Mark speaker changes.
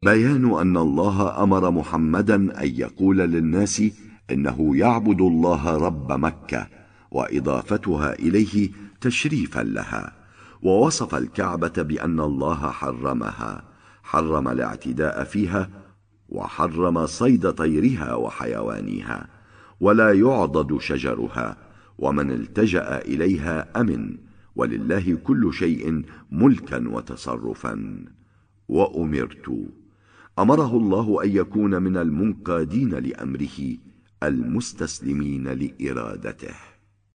Speaker 1: بيان أن الله أمر محمدا أن يقول للناس إنه يعبد الله رب مكة، وإضافتها إليه تشريفا لها. ووصف الكعبة بأن الله حرمها، حرم الاعتداء فيها، وحرم صيد طيرها وحيوانها، ولا يعضد شجرها، ومن التجأ إليها أمن، ولله كل شيء ملكا وتصرفا. وأمرت، أمره الله أن يكون من المنقادين لأمره المستسلمين لإرادته.